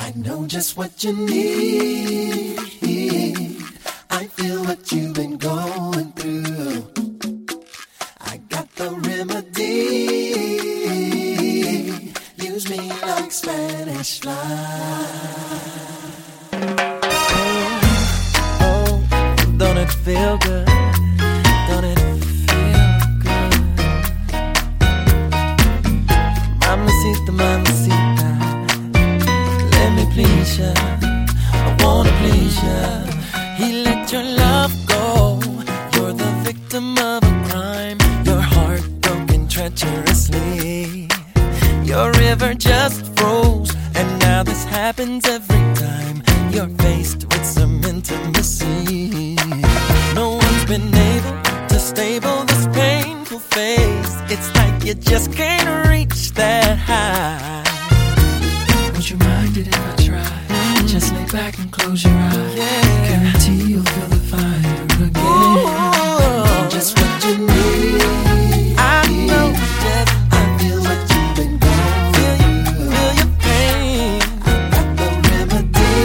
I know just what you need. I feel what you've been going through. I got the remedy. Use me like Spanish fly. Oh, don't it feel good? Don't it feel good? Mamacita, mamacita, let me please ya. I wanna please ya. He let your love go. You're the victim of a crime. Your heart broken treacherously. Your river just froze, and now this happens every time you're faced with some intimacy. No one's been able to stable this painful phase. It's like you just can't reach that high. Would you mind it if I try? Just lay back and close your eyes. Yeah. Guarantee you'll feel the fire again. Ooh. Just what you need. I know just I feel what you've been going feel your pain. I got the remedy.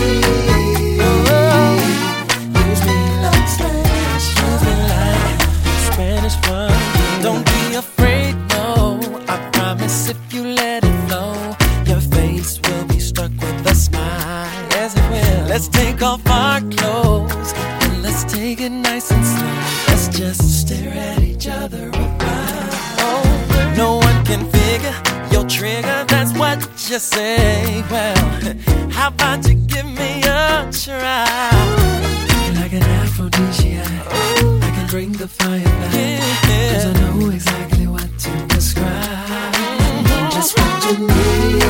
Use me like Spanish Spanish fun. Don't be afraid, no. I promise if you let it flow, your face will be struck with a smile. Yes, it will. Let's take off our clothes and let's take it nice and slow. Let's just stare at each other a while. Oh, no one can figure your trigger. That's what you say. Well, how about you give me a try? like an aphrodisiac. I can bring the fire back. Yeah. 'Cause I know exactly what to describe. Just what you need.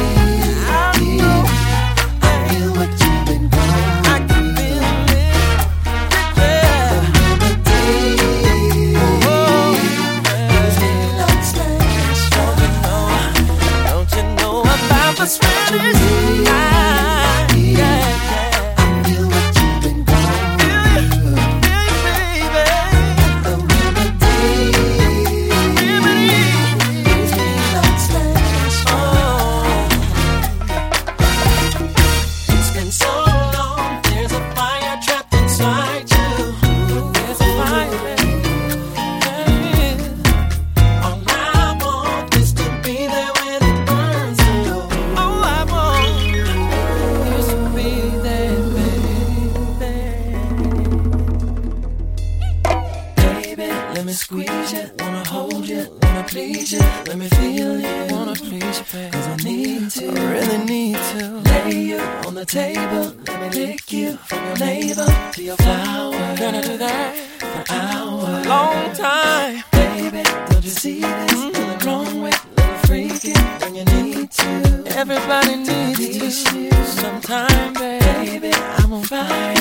I feel what you've been going through. I can feel it. Yeah. The remedy. Use me like Spanish fly. Don't you know about the Spanish fly? Yeah, yeah. I feel what you've been going through. Baby. The remedy. Use me like Spanish fly. It's been so long. There's a fire trapped inside you. There's a fire, baby. All I want is to be there when it burns low. All I want is to be there, baby. Baby, let me squeeze you. Wanna hold you, wanna please you. Let me feel you, wanna please you, baby. 'Cause I need to, I really need to lay you on the table. Let me lick you from your navel to your flower. Gonna do that for hours, long time. Baby, don't you see this? Nothing wrong with little freaking when you need to. Everybody needs to sometime, baby. I'm on fire.